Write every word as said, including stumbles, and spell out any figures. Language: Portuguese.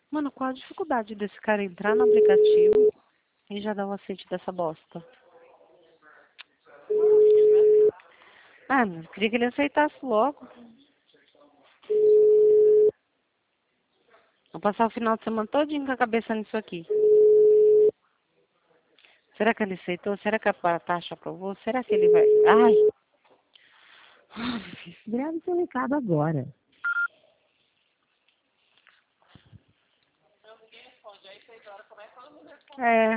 Mano, qual a dificuldade desse cara entrar no aplicativo e já dar o aceite dessa bosta? Mano, eu queria que ele aceitasse logo. Vou passar o final de semana todinho com a cabeça nisso aqui. Será que ele aceitou? Será que a taxa aprovou? Será que ele vai... Ai! Grave seu recado agora. É.